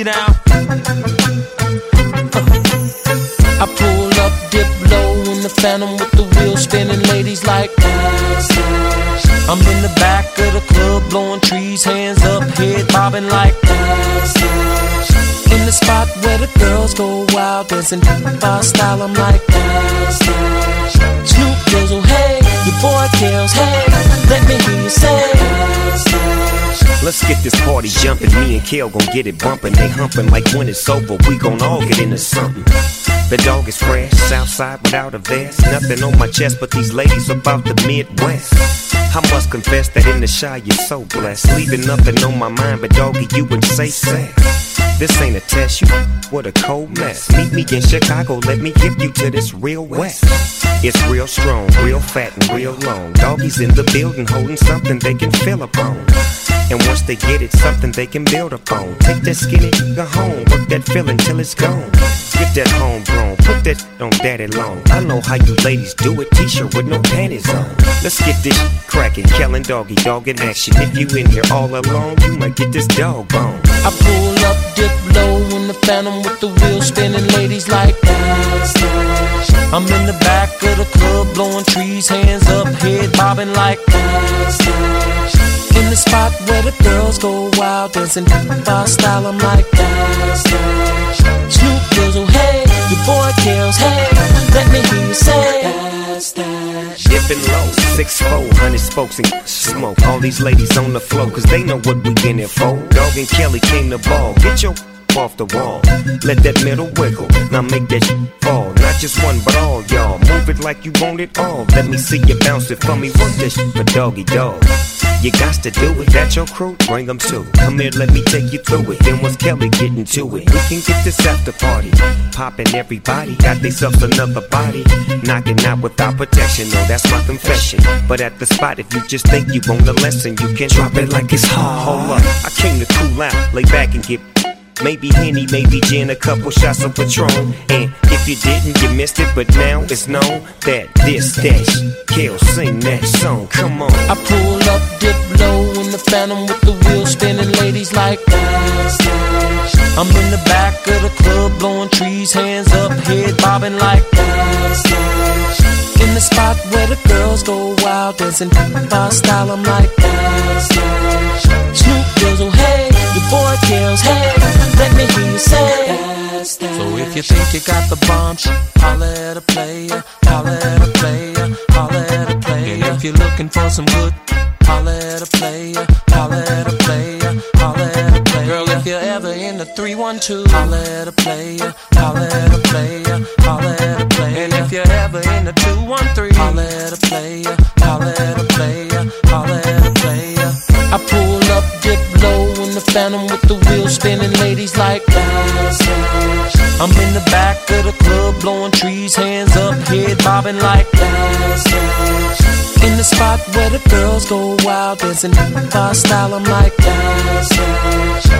you down. I pull up, dip low in the Phantom with the wheels spinning, ladies like I'm in the back of the club blowing trees, hands up, head bobbing like in the spot where the girls go wild, dancing by style, I'm like Snoop Dizzle, hey, your boy Kills, hey, let me hear you say let's get this party jumping, me and Kel gon' get it bumping. They humping like when it's over, we gon' all get into something. The dog is fresh, Southside without a vest. Nothing on my chest but these ladies about the Midwest. I must confess that in the shy you're so blessed. Leaving nothing on my mind but doggy, you would say sex. This ain't a test, you what a cold mess. Meet me in Chicago, let me hip you to this real West. It's real strong, real fat and real long. Doggies in the building holding something they can fill upon. And once they get it, something they can build upon. Take that skinny nigga home, work that feeling till it's gone. Get that homegrown, put that on daddy long. I know how you ladies do it, t-shirt with no panties on. Let's get this crackin', Kel and Doggy, dog in action. If you in here all alone, you might get this dog bone. I pull up, dip low in the Phantom with the wheels spinning, ladies like I'm in the back of the club blowing trees, hands up, head bobbing like in the spot where the girls go wild, dancing by style, I'm like Snoop Dizzle, hey, your boy Kills, hey, let me hear you say Dipping low, 6'4", 100 spokes and smoke. All these ladies on the floor, cause they know what we in it for. Dog and Kelly came to ball, get your off the wall. Let that middle wiggle, now make that fall. Not just one, but all y'all. Move it like you want it all. Let me see you bounce it for me. Work this for doggy dog. You got to do it, that your crew, bring them too. Come here, let me take you through it. Then once Kelly getting to it, we can get this after party. Poppin' everybody, got themselves another body. Knocking out without protection, no, that's my confession. But at the spot, if you just think you want the lesson, you can drop it like it's hard. Hold up, I came to cool out, lay back and get maybe Henny, maybe gin, a couple shots of Patron. And if you didn't, you missed it, but now it's known that this dash Kel, sing that song, come on. I pull up, dip low in the Phantom with the wheels spinning, ladies like I'm in the back of the club blowing trees, hands up, head bobbing like in the spot where the girls go wild, dancing by style, I'm like Snoop Dizzle, hey, your boy Kills, hey, let me hear you say So if you think you got the bomb, holla at a player, holla at a player, holla at a player. And if you're looking for some good, holla at a player, holla at a player, holla at a player. Girl, if you're ever in the 312, holla at a player, holla at a player, holla at a player. And if you're ever in the 213, holla at a player, holla at a player, holla at a player. I pull up, dip low in the Phantom with the wheels spinning, ladies like I'm in the back of the club blowing trees, hands up, head bobbing like in the spot where the girls go wild, dancing by style, I'm like